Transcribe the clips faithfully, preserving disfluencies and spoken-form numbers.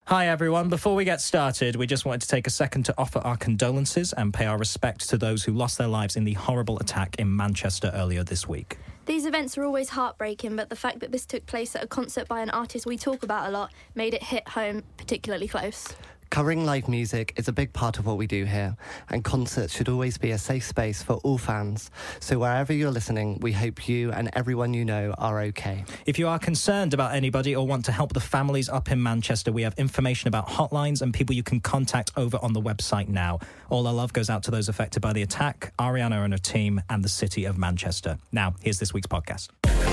Hi everyone, before we get started, we just wanted to take a second to offer our condolences and pay our respect to those who lost their lives in the horrible attack in Manchester earlier this week. These events are always heartbreaking, but the fact that this took place at a concert by an artist we talk about a lot made it hit home particularly close. Covering live music is a big part of what we do here, and concerts should always be a safe space for all fans. So wherever you're listening, we hope you and everyone you know are okay. If you are concerned about anybody or want to help the families up in Manchester, we have information about hotlines and people you can contact over on the website now. All our love goes out to those affected by the attack, Ariana and her team, and the city of Manchester. Now, here's this week's podcast.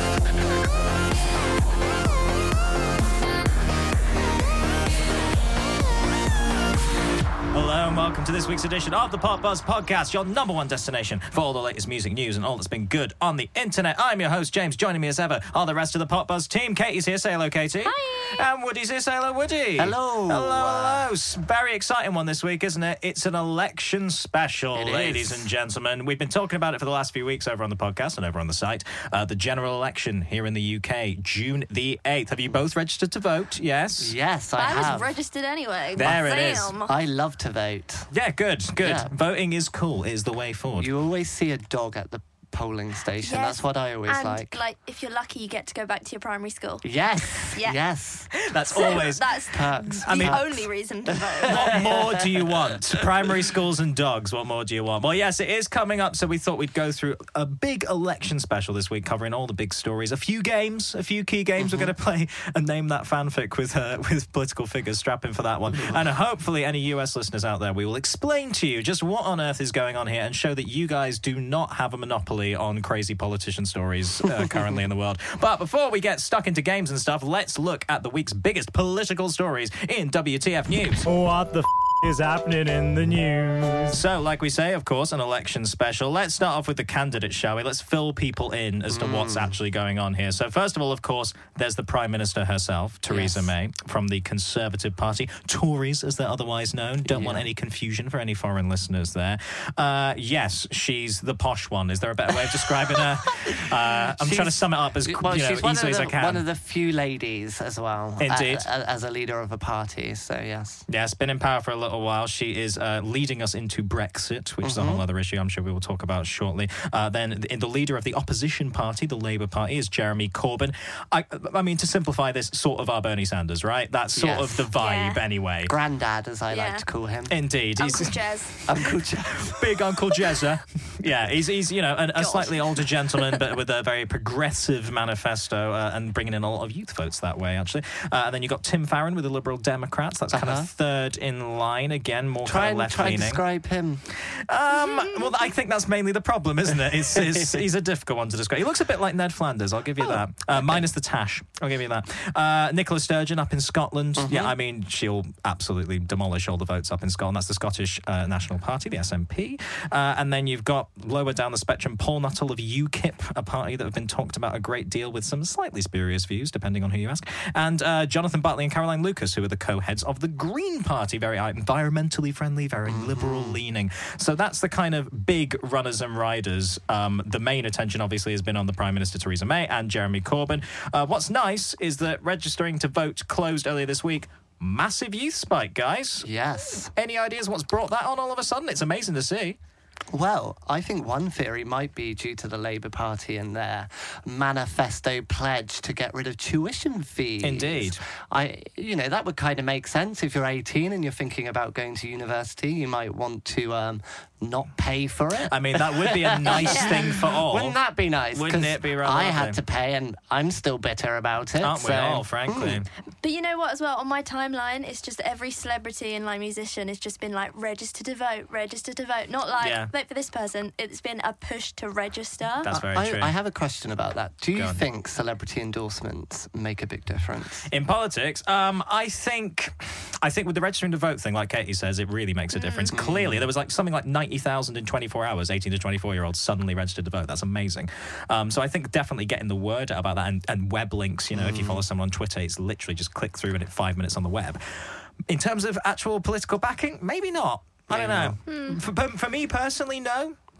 Hello and welcome to this week's edition of the Pop Buzz Podcast, your number one destination for all the latest music news and all that's been good on the internet. I'm your host, James. Joining me as ever are the rest of the Pop Buzz team. Katie's here. Say hello, Katie. Hi. And Woody's here. Say hello, Woody. Hello. Hello, hello. S- Very exciting one this week, isn't it? It's an election special, It ladies is. and gentlemen. We've been talking about it for the last few weeks over on the podcast and over on the site. Uh, the general election here in the U K, June the eighth. Have you both registered to vote? Yes? Yes, I, I have. was registered anyway. There it is. Damn. I love to vote. Yeah, good, good. Yeah. Voting is cool. It is the way forward. You always see a dog at the polling station. Yes, That's what I always and, like. like, if you're lucky, you get to go back to your primary school. Yes, Yeah. yes. That's always... That's Perks. the I mean- only reason to vote. What more do you want? Primary schools and dogs, what more do you want? Well, yes, it is coming up, so we thought we'd go through a big election special this week, covering all the big stories, a few games, a few key games Mm-hmm. we're going to play, and name that fanfic with uh, with political figures. Strap in for that one. And hopefully any U S listeners out there, we will explain to you just what on earth is going on here and show that you guys do not have a monopoly on crazy politician stories uh, currently in the world. But before we get stuck into games and stuff, let's look at the week's biggest political stories in W T F News. What the f- is happening in the news? So, like we say, of course, an election special. Let's start off with the candidates, shall we? Let's fill people in as to what's actually going on here. So, first of all, of course, there's the Prime Minister herself, Theresa Yes. May, from the Conservative Party. Tories, as they're otherwise known. Don't Yeah. want any confusion for any foreign listeners there. Uh, yes, she's the posh one. Is there a better way of describing her? Uh, I'm She's- trying to sum it up as Well, you know, she's one easily of, as the, I can. one of the few ladies as well. Indeed. a- a- as a leader of a party, so yes. Yes, been in power for a little while. She is uh, leading us into Brexit, which is a whole other issue I'm sure we will talk about shortly. Uh, then the, the leader of the opposition party, the Labour Party, is Jeremy Corbyn. I, I mean, to simplify this, sort of our Bernie Sanders, right? That's sort Yes. of the vibe Yeah. anyway. Granddad, as I Yeah. like to call him. Indeed. Uncle He's Jez. Uncle Jeff. big Uncle Jezza. Yeah, he's, he's you know, a, a God. slightly older gentleman, but with a very progressive manifesto uh, and bringing in a lot of youth votes that way, actually. Uh, and then you've got Tim Farron with the Liberal Democrats. That's kind Uh-huh. of third in line. Again, more Try kind of and left try and leaning. describe him. Um, well, I think that's mainly the problem, isn't it? It's, it's, he's a difficult one to describe. He looks a bit like Ned Flanders, I'll give you Oh, that. Uh, minus the tash, I'll give you that. Uh, Nicola Sturgeon up in Scotland. Mm-hmm. Yeah, I mean, she'll absolutely demolish all the votes up in Scotland. That's the Scottish uh, National Party, the S N P. Uh, and then you've got lower down the spectrum, Paul Nuttall of UKIP, a party that have been talked about a great deal with some slightly spurious views, depending on who you ask. And uh, Jonathan Buckley and Caroline Lucas, who are the co-heads of the Green Party, very environmentally friendly, very liberal leaning. So that's the kind of big runners and riders. Um, the main attention, obviously, has been on the Prime Minister, Theresa May, and Jeremy Corbyn. Uh, what's nice is that registering to vote closed earlier this week. Massive youth spike, guys. Yes. Any ideas what's brought that on all of a sudden? It's amazing to see. Well, I think one theory might be due to the Labour Party and their manifesto pledge to get rid of tuition fees. Indeed. I, you know, that would kind of make sense. If you're eighteen and you're thinking about going to university, you might want to um, not pay for it. I mean, that would be a nice Yeah. thing for all. Wouldn't that be nice? Wouldn't 'Cause it be rather I lovely? had to pay and I'm still bitter about it. Aren't we so- all, frankly? But you know what, as well, on my timeline, it's just every celebrity and like musician has just been like, register to vote, register to vote. Not like, Yeah. vote for this person. It's been a push to register. That's very I, true. I have a question about that. Do Go you on. think celebrity endorsements make a big difference? In politics, um, I think, I think with the registering to vote thing, like Katie says, it really makes a difference. Clearly, there was like something like ninety thousand in twenty-four hours, eighteen to twenty-four year olds suddenly registered to vote. That's amazing. Um, so I think definitely getting the word out about that and, and web links. You know, if you follow someone on Twitter, it's literally just click through and it's five minutes on the web. In terms of actual political backing, maybe not. I don't know. For, for me personally, no.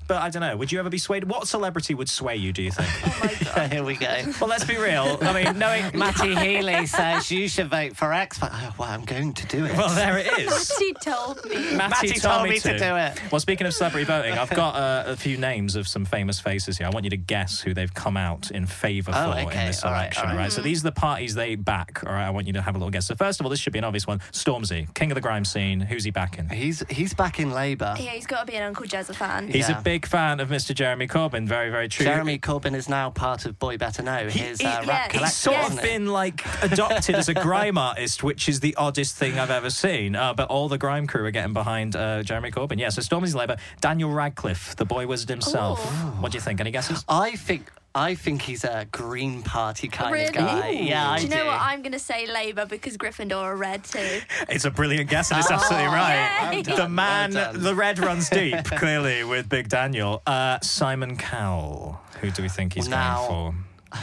but I don't know. Would you ever be swayed? What celebrity would sway you, do you think? Oh my god. Here we go. Well, let's be real. I mean, knowing... Matty Healy says you should vote for X. But, oh, well, I'm going to do it. Well, there it is. Matty told me. Matty, Matty told, told me me to do it. Well, speaking of celebrity voting, I've got uh, a few names of some famous faces here. I want you to guess who they've come out in favour Oh, for okay. in this All right, election. all right. Right. So these are the parties they back. All right. I want you to have a little guess. So first of all, this should be an obvious one. Stormzy, king of the grime scene. Who's he backing? He's he's back in Labour. Yeah, he's got to be an Uncle Jezza fan. He's Yeah. a big fan of Mister Jeremy Corbyn. Very, very true. Jeremy Corbyn is now part of Boy Better Know, his He- uh, he- rap yeah, collective. He's sort Yes. of isn't it? been like adopted as a grime artist, which is the oddest thing I've ever seen. Uh, but all the grime crew are getting behind uh, Jeremy Corbyn. Yeah, so Stormzy's Labour. Daniel Radcliffe, the boy wizard himself. Ooh. What do you think? Any guesses? I think I think he's a Green Party kind Really? of guy. Ooh. Yeah, I do you know what? I'm going to say Labour because Gryffindor are red too. It's a brilliant guess, and it's absolutely right. yay. Well The done, man, well done. the red runs deep, clearly, with Big Daniel. Uh, Simon Cowell. Who do we think he's Now- going for?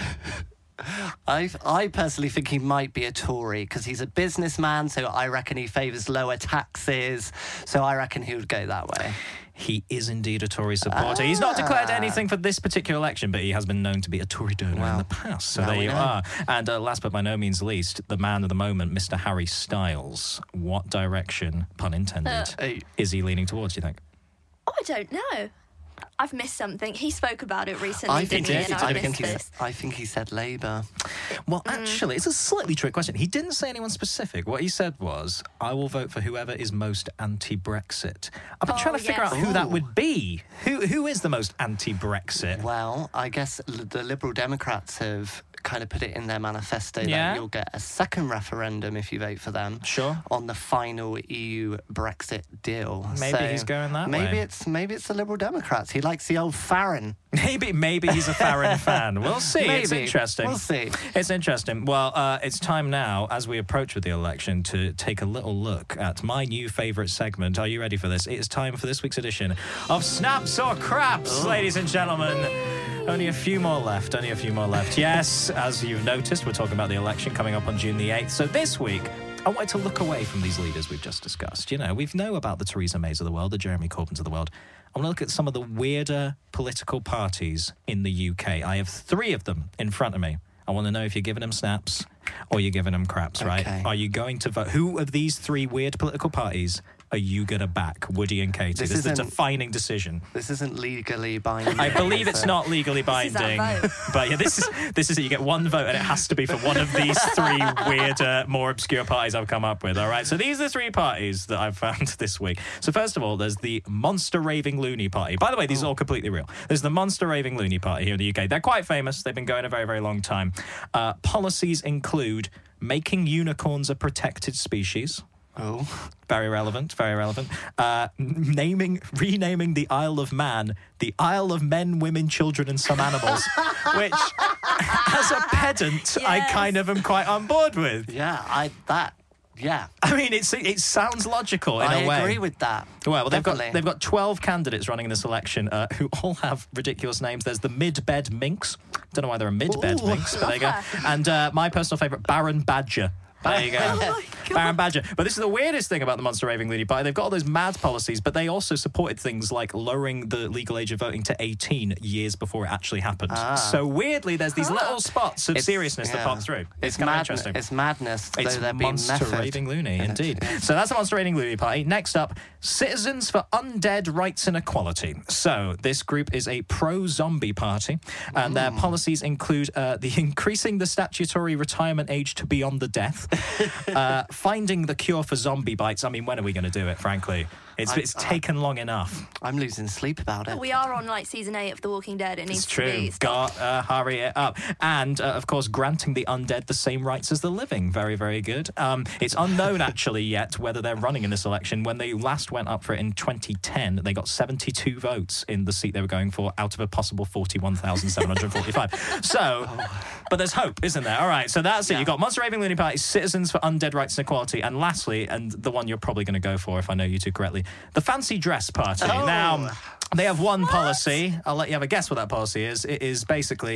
I, I personally think he might be a Tory because he's a businessman, so I reckon he favours lower taxes. So I reckon he would go that way. He is indeed a Tory supporter. He's not declared anything for this particular election, but he has been known to be a Tory donor in Well, the past. So now there we you know. are. And uh, last but by no means least, the man of the moment, Mister Harry Styles. What direction, pun intended, Uh. Hey. is he leaning towards, do you think? Oh, I don't know. I've missed something. He spoke about it recently, I didn't think, he? he And did. I I, missed think he, this. I think he said Labour. Well, actually, it's a slightly trick question. He didn't say anyone specific. What he said was, I will vote for whoever is most anti-Brexit. I've been Oh, trying to figure yes. out who that Ooh. would be. Who Who is the most anti-Brexit? Well, I guess l- the Liberal Democrats have kind of put it in their manifesto Yeah. that you'll get a second referendum if you vote for them. Sure. On the final E U Brexit deal. Maybe So he's going that maybe way. it's maybe it's the Liberal Democrats. He likes the old Farron. Maybe maybe he's a Farron fan. We'll see. It's Maybe. interesting. We'll see. It's interesting. Well, uh, it's time now, as we approach with the election, to take a little look at my new favourite segment. Are you ready for this? It is time for this week's edition of Snaps or Craps, ladies and gentlemen. Only a few more left. Only a few more left. Yes, as you've noticed, we're talking about the election coming up on June the eighth. So this week, I wanted to look away from these leaders we've just discussed. You know, we know about the Theresa Mays of the world, the Jeremy Corbyns of the world. I want to look at some of the weirder political parties in the U K. I have three of them in front of me. I want to know if you're giving them snaps or you're giving them craps, right? Okay. Are you going to vote? Who of these three weird political parties are you going to back? Woody and Katie. This This, is a isn't- defining decision. This isn't legally binding. I believe is it's it? not legally is our binding, vote. but yeah, this is this is it. You get one vote, and it has to be for one of these three weirder, more obscure parties I've come up with. All right, so these are the three parties that I've found this week. So first of all, there's the Monster Raving Loony Party. By the way, these are all completely real. There's the Monster Raving Loony Party here in the U K. They're quite famous. They've been going a very, very long time. Uh, policies include making unicorns a protected species. Oh. Very relevant, very relevant. Uh, naming, renaming the Isle of Man the Isle of Men, Women, Children, and Some Animals, which, as a pedant, I Yes. kind of am quite on board with. Yeah, I that yeah. I mean, it's it sounds logical in I a way. agree with that. Well, well they've got Definitely. they've got twelve candidates running in this election uh, who all have ridiculous names. There's the Mid-Bed Minx. Don't know why they're a Mid-Bed Ooh. Minx, but there you go. And uh, my personal favourite, Baron Badger. There you go. Oh my God. Baron Badger. But this is the weirdest thing about the Monster Raving Loony Party. They've got all those mad policies, but they also supported things like lowering the legal age of voting to eighteen years before it actually happened. Ah. So weirdly, there's these little spots of It's- seriousness that yeah. pop through. It's, It's kind of mad. interesting. It's madness. It's though there be Monster method Raving Loony, in it. indeed. Yeah. So that's the Monster Raving Loony Party. Next up, Citizens for Undead Rights and Equality. So this group is a pro-zombie party, and their policies include uh, the increasing the statutory retirement age to beyond the death, uh, finding the cure for zombie bites. I mean, when are we going to do it, frankly? It's, I- it's I- taken long enough. I'm losing sleep about it. We are on like season eight of The Walking Dead. It needs It's to true. be stopped. Got uh, hurry it up. And, uh, of course, granting the undead the same rights as the living. Very, very good. Um, it's unknown, actually, yet whether they're running in this election. When they last went up for it in twenty ten, they got seventy-two votes in the seat they were going for out of a possible forty-one thousand seven hundred forty-five. So, but there's hope, isn't there? All right, so that's it. Yeah. You've got Monster Raving Loony Party, Citizens for Undead Rights and Equality, and lastly, and the one you're probably going to go for if I know you two correctly, the Fancy Dress Party. Oh. Now, they have one policy. I'll let you have a guess what that policy is. It is basically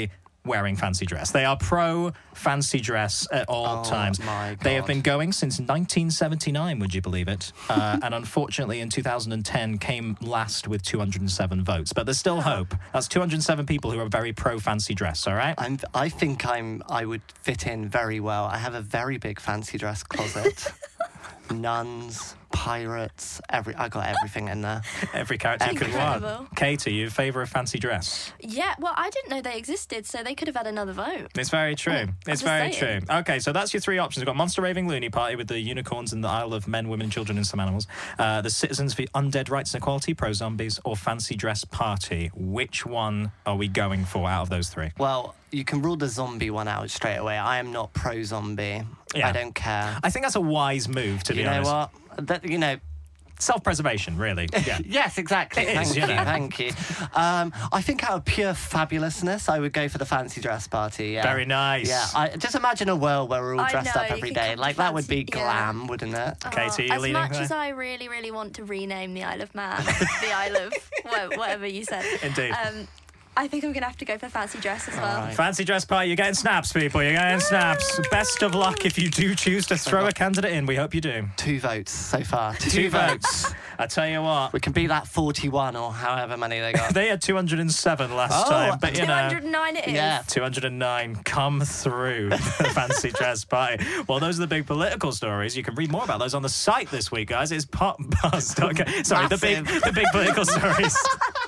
wearing fancy dress. They are pro fancy dress at all Oh, times. my They have God. been going since nineteen seventy-nine, would you believe it? Uh, and unfortunately, in two thousand ten, came last with two hundred seven votes. But there's still hope. That's two hundred seven people who are very pro fancy dress, all right? I'm, I think I'm. I would fit in very well. I have a very big fancy dress closet. Nuns, pirates, every. I got everything in there. Every character you could want. Incredible. Katie, you in favour of fancy dress? Yeah, well, I didn't know they existed, so they could have had another vote. It's very true. I'm It's just very saying. true. Okay, so that's your three options. We've got Monster Raving Loony Party with the unicorns and the Isle of Men, Women, Children, and some animals. Uh, the Citizens for Undead Rights and Equality, Pro Zombies, or Fancy Dress Party. Which one are we going for out of those three? Well, you can rule the zombie one out straight away. I am not pro zombie. Yeah. I don't care. I think that's a wise move, to be you know honest. what? That, you know. Self-preservation, really. Yeah. Yes, exactly. It is, thank you you, know. thank you. Um, I think out of pure fabulousness, I would go for the fancy dress party. Yeah. Very nice. Yeah, I, just imagine a world where we're all I dressed know, up you every could day. come Like to that would be fancy- yeah. glam, wouldn't it? Katie, you as leaning much there? as I really, really want to rename the Isle of Man, the Isle of wha- whatever you said. Indeed. Um, I think I'm going to have to go for fancy dress as well. right. Fancy Dress Party, you're getting snaps, people. You're getting snaps. Best of luck if you do choose to throw a candidate in. We hope you do. Two votes so far. Two, Two votes. I tell you what. We can beat that forty-one or however many they got. They had two hundred seven last Oh, time, but you know. two hundred nine it is. Yeah. two hundred nine come through the fancy dress party. Well, those are the big political stories. You can read more about those on the site this week, guys. It's pop buzz. Okay, sorry, the big, Massive. the big political stories.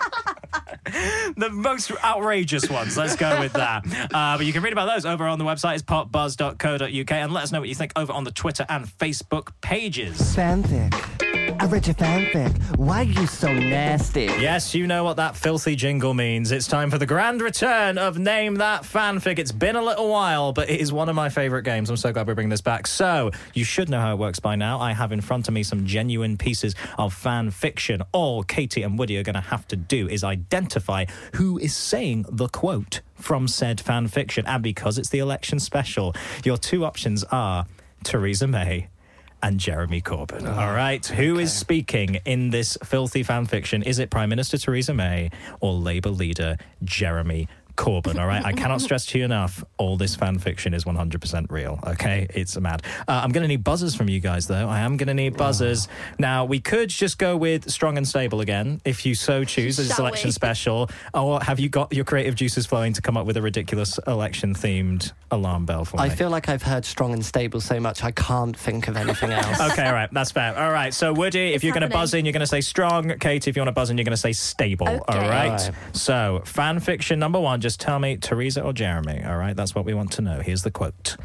The most outrageous ones. Let's go with that. Uh, but you can read about those over on the website. It's pop buzz dot co dot uk, and let us know what you think over on the Twitter and Facebook pages. Fanfic. I read your fanfic. Why are you so nasty? Yes, you know what that filthy jingle means. It's time for the grand return of Name That Fanfic. It's been a little while, but it is one of my favourite games. I'm so glad we're bringing this back. So, you should know how it works by now. I have in front of me some genuine pieces of fan fiction. All Katie and Woody are going to have to do is identify who is saying the quote from said fan fiction. And because it's the election special, your two options are Theresa May and Jeremy Corbyn. Oh, all right, who okay. is speaking in this filthy fan fiction? Is it Prime Minister Theresa May or Labour leader Jeremy Corbyn? All right, I cannot stress to you enough, all this fan fiction is one hundred percent real, okay? It's mad. Uh, I'm going to need buzzers from you guys, though. I am going to need buzzers. Oh. Now, we could just go with Strong and Stable again, if you so choose, as Shall election we? special. Or have you got your creative juices flowing to come up with a ridiculous election-themed alarm bell for me? I feel like I've heard strong and stable so much I can't think of anything else. Okay, all right, that's fair. All right, so Woody, if It's you're going to happening. buzz in, you're going to say strong. Katie, if you want to buzz in, you're going to say stable. Okay. All right? All right. So, fan fiction number one, just tell me Theresa or Jeremy. All right, that's what we want to know. Here's the quote.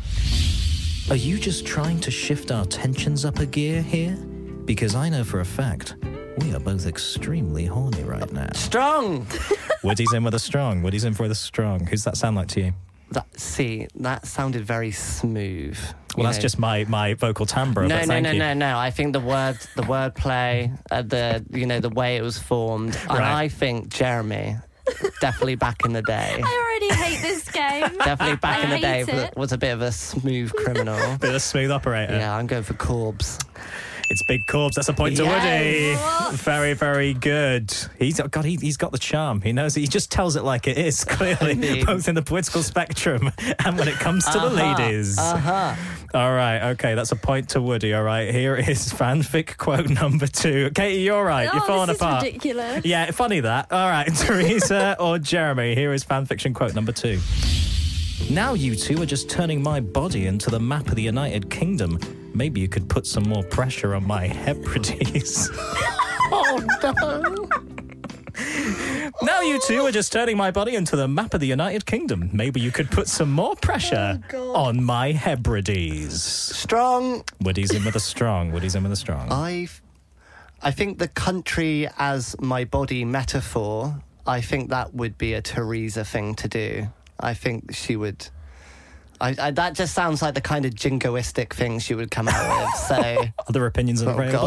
Are you just trying to shift our tensions up a gear here? Because I know for a fact we are both extremely horny right now. Strong! Woody's in with a strong. Woody's in for the strong. Who's that sound like to you? That, see, that sounded very smooth. Well, You that's know. just my, my vocal timbre. No, but no, thank no, you. no, no. I think the word, the wordplay, uh, the you know the way it was formed, and Right. I think Jeremy, definitely back in the day, I already hate this game. definitely back I in the day, hate was, it. was a bit of a smooth criminal. Bit of a smooth operator. Yeah, I'm going for Corbs. It's Big Corbs. That's a point to Yes. Woody. Very, very good. He's God. He, he's got the charm. He knows. He just tells it like it is. Clearly, Indeed. both in the political spectrum and when it comes to the Uh-huh, ladies. Uh-huh. All right. Okay, that's a point to Woody. All right. Here is fanfic quote number two. Katie, you're all right. You're Oh, falling this is apart. ridiculous. Yeah, funny that. All right, Theresa or Jeremy. Here is fanfiction quote number two. Now you two are just turning my body into the map of the United Kingdom. Maybe you could put some more pressure on my Hebrides. Oh no! Now you two are just turning my body into the map of the United Kingdom. Maybe you could put some more pressure Oh, God. on my Hebrides. Strong. Woody's in with a strong. Woody's in with a strong. I, I think the country as my body metaphor. I think that would be a Theresa thing to do. I think she would. I, I, that just sounds like the kind of jingoistic thing she would come out with. So, Other opinions are oh available.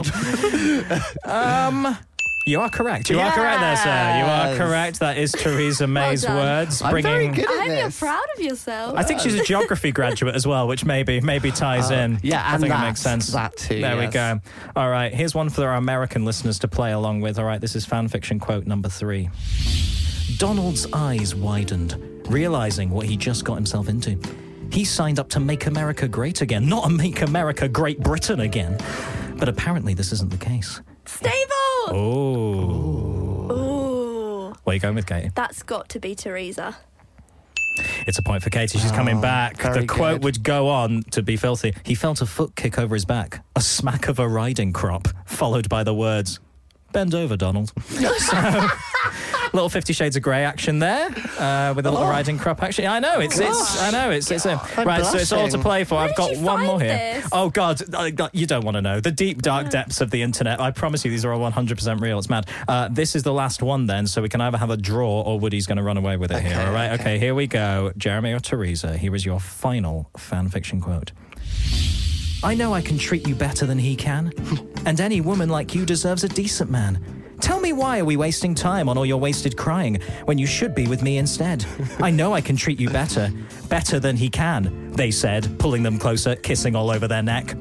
god, Um, you are correct. You are correct there, sir. You are Yes. correct. That is Theresa May's done. words. I'm bringing. very good I at hope you're this. proud of yourself. I think she's a geography graduate as well, which maybe maybe ties Oh, in. yeah, I and think it that- makes sense. that too, There we yes. go. All right, here's one for our American listeners to play along with. All right, this is fanfiction quote number three. Donald's eyes widened realizing what he just got himself into. He signed up to Make America Great Again, not a Make America Great Britain again. But apparently this isn't the case. Stable! Oh. Ooh. Where are you going with, Katie? That's got to be Teresa. It's a point for Katie. She's coming Oh, back. very The quote good. would go on to be filthy. He felt a foot kick over his back, a smack of a riding crop, followed by the words, "Bend over, Donald." So, little Fifty Shades of Grey action there, uh, with a little Oh. riding crop action. I know it's it's. I know it's it's a I'm right. So it's all to blushing. play for. Where I've did got you one find more here. this? Oh God, I got- you don't want to know the deep dark depths of the internet. I promise you, these are all one hundred percent real. It's mad. Uh, this is the last one then, so we can either have a draw or Woody's going to run away with it here. Okay, All right. okay. Okay. Here we go. Jeremy or Teresa. Here is your final fan fiction quote. I know I can treat you better than he can, and any woman like you deserves a decent man. Tell me, why are we wasting time on all your wasted crying when you should be with me instead? I know I can treat you better, better than he can, they said, pulling them closer, kissing all over their neck.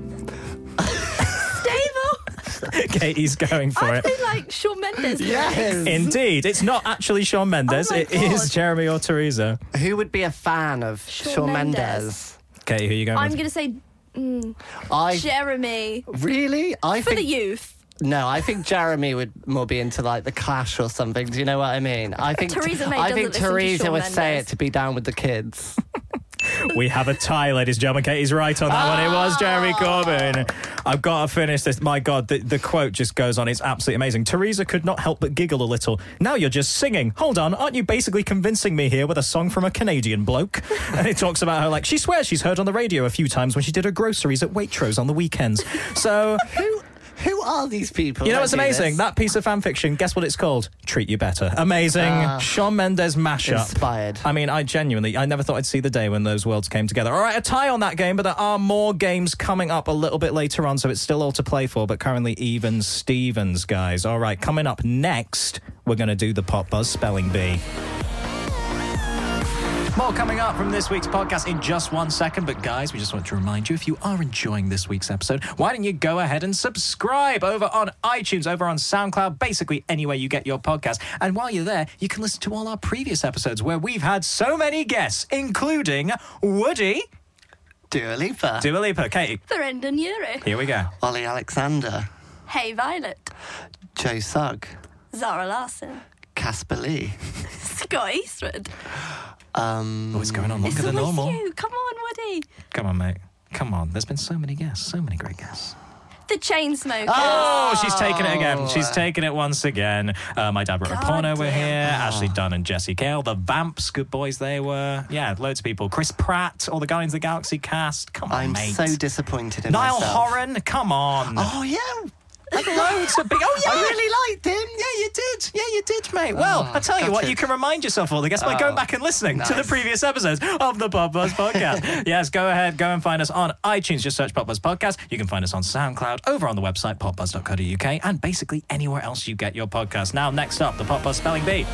Stable! Katie's going for I it. feel like Shawn Mendes. Yes. Indeed, it's not actually Shawn Mendes. Oh my It is God. Jeremy or Teresa. Who would be a fan of Shawn Shawn Mendes. Mendes? Katie, who are you going I'm with? going to say mm, I Jeremy really, I for think the youth. no, I think Jeremy would more be into like the Clash or something. Do you know what I mean? I think Theresa May I doesn't think listen to Teresa Shawn would say Mendes. it to be down with the kids. We have a tie, ladies and gentlemen. Katie's right on that one. It was Jeremy Corbyn. I've got to finish this. My God, the, the quote just goes on. It's absolutely amazing. Teresa could not help but giggle a little. Now you're just singing. Hold on, aren't you basically convincing me here with a song from a Canadian bloke? And it talks about her like, she swears she's heard on the radio a few times when she did her groceries at Waitrose on the weekends. So... Who who are these people? You know that what's do amazing? this? That piece of fan fiction, guess what it's called? Treat You Better. Amazing. Ah. Shawn Mendes mashup. Inspired. I mean, I genuinely, I never thought I'd see the day when those worlds came together. All right, a tie on that game, but there are more games coming up a little bit later on, so it's still all to play for, but currently even Stevens, guys. All right, coming up next, we're going to do the Pop Buzz Spelling Bee. More coming up from this week's podcast in just one second. But guys, we just want to remind you, if you are enjoying this week's episode, why don't you go ahead and subscribe over on iTunes, over on SoundCloud, basically anywhere you get your podcast. And while you're there, you can listen to all our previous episodes where we've had so many guests, including Woody, Dua Lipa, Dua Lipa, Katie. Brendan Urie. Here we go. Ollie Alexander, Hey Violet. Joe Sugg, Zara Larson. Casper Lee. Scott Eastwood. Um, Oh, it's going on It's longer than always normal. you. Come on, Woody. Come on, mate. Come on. There's been so many guests, so many great guests. The Chainsmokers. Oh, she's taking it again. She's taking it once again. Uh, my dad wrote a God porno. We're damn. here. Ashley Dunn and Jesse Gale. The Vamps, good boys they were. Yeah, loads of people. Chris Pratt, all the Guardians of the Galaxy cast. Come on, I'm mate. so disappointed in Niall myself. Horan, come on. Oh yeah, Loads of big. Oh yeah, I really liked him. Yeah, you did. Yeah, you did, mate. Well, Oh, I tell you what, gutted. you can remind yourself all the guests by Oh, going back and listening to the nice. previous episodes of the Pop Buzz Podcast. Yes, go ahead, go and find us on iTunes. Just search Pop Buzz Podcast. You can find us on SoundCloud, over on the website pop buzz dot co dot uk, and basically anywhere else you get your podcast. Now, next up, the Pop Buzz Spelling Bee.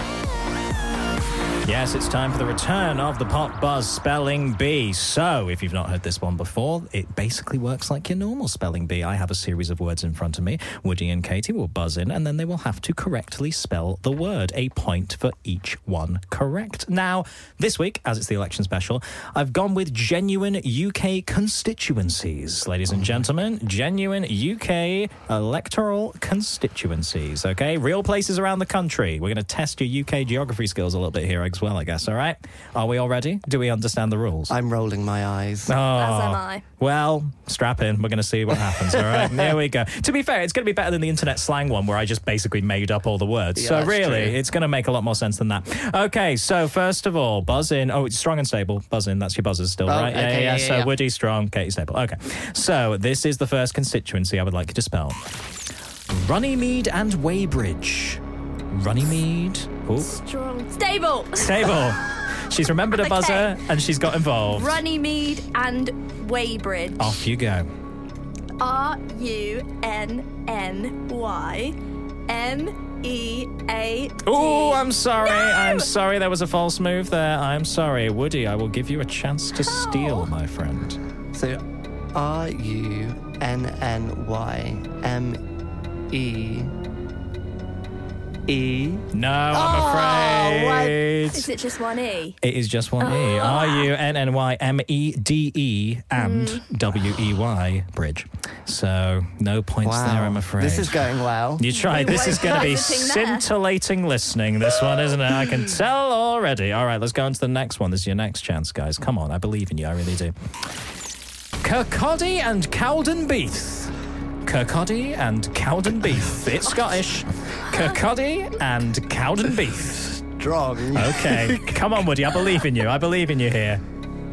Yes, it's time for the return of the Pop Buzz Spelling Bee. So, if you've not heard this one before, it basically works like your normal spelling bee. I have a series of words in front of me. Woody and Katie will buzz in, and then they will have to correctly spell the word. A point for each one correct. Now, this week, as it's the election special, I've gone with genuine U K constituencies. Ladies and gentlemen, genuine U K electoral constituencies, okay? Real places around the country. We're going to test your U K geography skills a little bit here as well, I guess, all right? Are we all ready? Do we understand the rules? I'm rolling my eyes. Oh, As am I. Well, strap in. We're going to see what happens, all right? Here we go. To be fair, it's going to be better than the internet slang one where I just basically made up all the words. Yeah, so that's really, true. it's going to make a lot more sense than that. Okay, so first of all, buzz in. Oh, it's strong and stable. Buzz in. That's your buzzers still, Oh, right? okay, yeah, yeah, So yeah. Woody, strong, Katie, stable. Okay. So this is the first constituency I would like you to spell. Runnymede and Weybridge. Runnymede. Oh, Strong. Stable. stable. She's remembered a Okay. buzzer and she's got involved. Runnymede and Weybridge. Off you go. R U N N Y M E A D. Oh, I'm sorry. No! I'm sorry. There was a false move there. I'm sorry. Woody, I will give you a chance to steal, my friend. So, R U N N Y M E E. No, I'm Oh, what? afraid. Is it just one E? It is just one E. R U N N Y M E D E and W E Y bridge. So no points Wow. there, I'm afraid. This is going well. You tried. We This is won't going to be put anything there. scintillating listening, this one, isn't it? I can tell already. All right, let's go on to the next one. This is your next chance, guys. Come on, I believe in you. I really do. Kirkcaldy and Cowdenbeath. Kirkcaldy and Cowdenbeath. It's Scottish. Kirkcaldy and Cowdenbeath. Strong. Okay, come on, Woody. I believe in you. I believe in you here.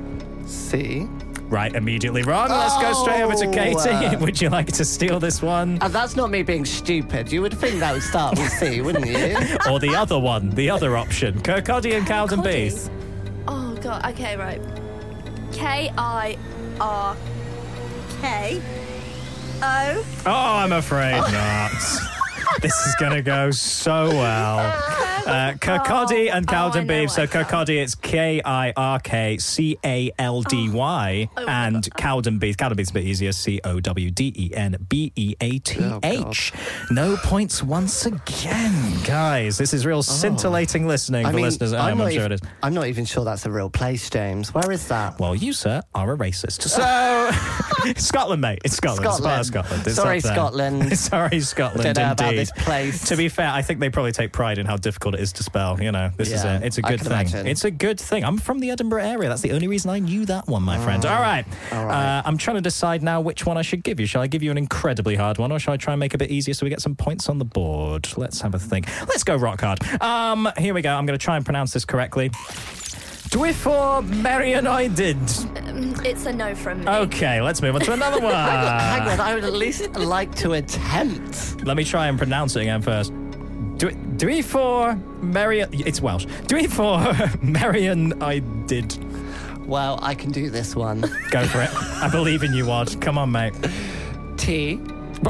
C. Right, immediately wrong. Let's go straight over to Oh, Katie. uh, Would you like to steal this one? And that's not me being stupid. You would think that would start with C, wouldn't you? Or the other one, the other option. Kirkcaldy and Cowdenbeath. Oh, God. Okay, right. K I R K O. Oh, I'm afraid not. This is going to go so well. Uh, Kirkcaldy and Oh, I know Cowdenbeath. So I can't. Kirkcaldy, it's K I R K C A L D Y. Oh, And Cowdenbeath, Cowdenbeath's a bit easier. C O W D E N B E A T H. No points once again. Guys, this is real scintillating listening I for mean, listeners at I'm home. not I'm sure even, it is. I'm not even sure that's a real place, James. Where is that? Well, you, sir, are a racist. So, Scotland, mate. It's Scotland. It's part of Scotland. It's Sorry, up there. Scotland. Sorry, Scotland, Don't know indeed. about this place. To be fair, I think they probably take pride in how difficult it is to spell. You know, this is Yeah, it. It's a I good can thing. imagine. It's a good thing. I'm from the Edinburgh area. That's the only reason I knew that one, my friend. All right. all right. Uh, I'm trying to decide now which one I should give you. Shall I give you an incredibly hard one, or shall I try and make it a bit easier so we get some points on the board? Let's have a think. Let's go rock hard. Um, here we go. I'm going to try and pronounce this correctly. Dwifor Merionoidid. Um, it's a no from me. Okay, let's move on to another one. Hang on, I would at least like to attempt. Let me try and pronounce it again first. Dwi- Dwifor Merion... It's Welsh. Dwifor Marion I did. Well, I can do this one. Go for it. I believe in you, Wad. Come on, mate. T.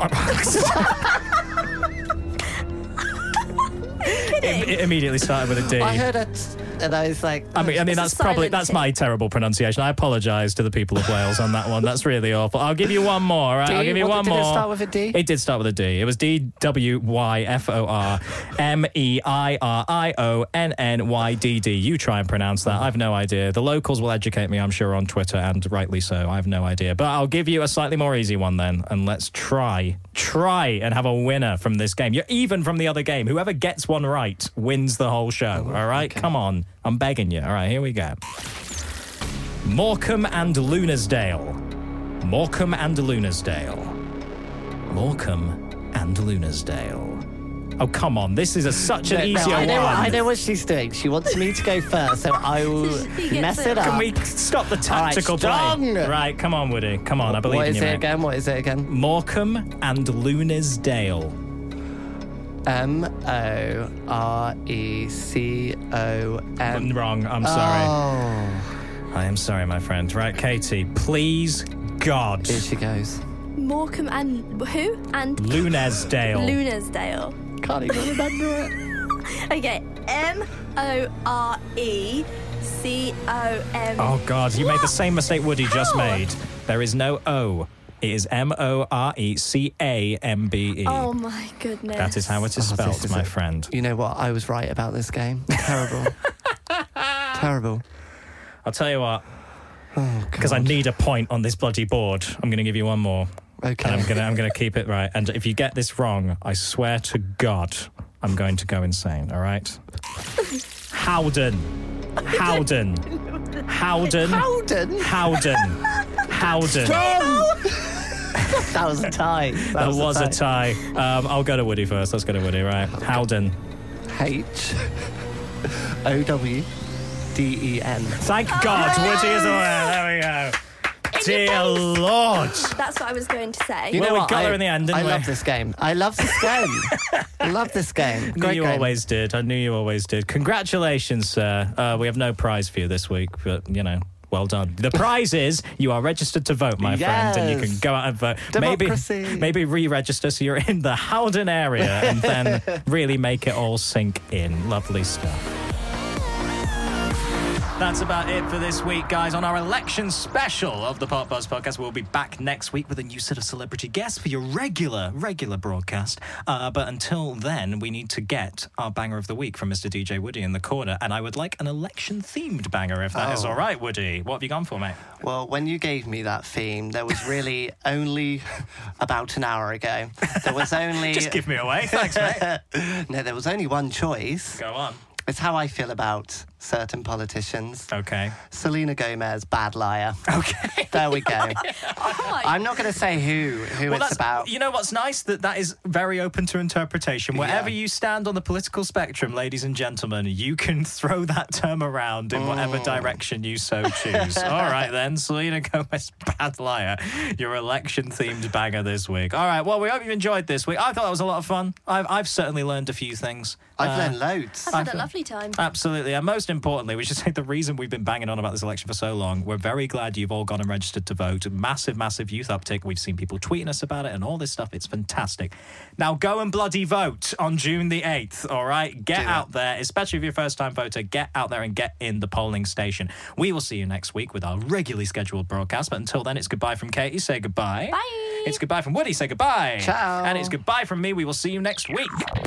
it, it immediately started with a D. I heard it, and I was like, I mean, I mean It's a that's probably silent that's T. my terrible pronunciation. I apologise to the people of Wales on that one. That's really awful. I'll give you one more. All right, D? I'll give you What, one did more. it start with a D? It did start with a D. It was D W Y F O R M E I R I O N N Y D D. You try and pronounce that. I've no idea. The locals will educate me, I'm sure, on Twitter, and rightly so. I have no idea. But I'll give you a slightly more easy one then, and let's try, try and have a winner from this game. You're even from the other game. Whoever gets one right wins the whole show. All right? okay. Come on. I'm begging you. All right, here we go. Morecambe and Lunarsdale. Morecambe and Lunarsdale. Morecambe and Lunarsdale. Oh, come on. This is a, such an No, no, easier I know, one. I know what she's doing. She wants me to go first, so I will He gets mess it. it up. Can we stop the tactical strong. play? Right, come on, Woody. Come on, I believe What in is you, it mate. again? What is it again? Morecambe and Lunarsdale. M O R E C O M. Wrong. I'm sorry. Oh, I am sorry, my friend. Right, Katie, please, God. here she goes. Morecambe and who? And Lunarsdale. Lunarsdale. Can't even remember it. Okay, M O R E C O M. Oh, God, you made the same mistake Woody just How? made. There is no O. It is M O R E C A M B E. Oh my goodness. That is how it is Oh, spelled, this is my a- friend. You know what? I was right about this game. Terrible. Terrible. I'll tell you what, Oh, because I God. need a point on this bloody board, I'm going to give you one more. Okay. And I'm going to I'm going to keep it right. And if you get this wrong, I swear to God, I'm going to go insane, all right? Howden. Howden. Howden. Howden? Howden. Howden. That was a tie. That, That was a tie. Um, I'll go to Woody first. Let's go to Woody, right? Howden. H O W D E N. Thank God, Woody is aware. There we go. Dear Lord. That's what I was going to say. Well, we what? got I, her in the end, didn't I we? love this game. I love this game. I love this game. I knew Great you game. always did. I knew you always did. Congratulations, sir. Uh, we have no prize for you this week, but, you know, well done. The prize is you are registered to vote, my friend, and you can Yes. go out and vote. Democracy. Maybe, maybe re-register so you're in the Howden area and then really make it all sink in. Lovely stuff. That's about it for this week, guys. On our election special of the Pop Buzz podcast, we'll be back next week with a new set of celebrity guests for your regular, regular broadcast. Uh, but until then, we need to get our banger of the week from Mister D J Woody in the corner. And I would like an election-themed banger, if that Oh. is all right, Woody. What have you gone for, mate? Well, when you gave me that theme, there was really only about an hour ago. There was only... Just give me away. Thanks, mate. No, there was only one choice. Go on. It's how I feel about certain politicians. Okay. Selena Gomez, bad liar. Okay. There we go. Oh, I'm not going to say who who Well, it's that's, about. you know what's nice? That that is very open to interpretation. Wherever Yeah. you stand on the political spectrum, ladies and gentlemen, you can throw that term around in whatever direction you so choose. All right, then. Selena Gomez, bad liar. Your election-themed banger this week. All right, well, we hope you enjoyed this week. I thought that was a lot of fun. I've, I've certainly learned a few things. I've Uh, learned loads. I've had a lovely time. Absolutely. And most importantly, we should say the reason we've been banging on about this election for so long, we're very glad you've all gone and registered to vote. Massive, massive youth uptick. We've seen people tweeting us about it and all this stuff. It's fantastic. Now go and bloody vote on June the eighth, all right? Get Do out it. there, especially if you're a first-time voter. Get out there and get in the polling station. We will see you next week with our regularly scheduled broadcast. But until then, it's goodbye from Katie. Say goodbye. Bye. It's goodbye from Woody. Say goodbye. Ciao. And it's goodbye from me. We will see you next week.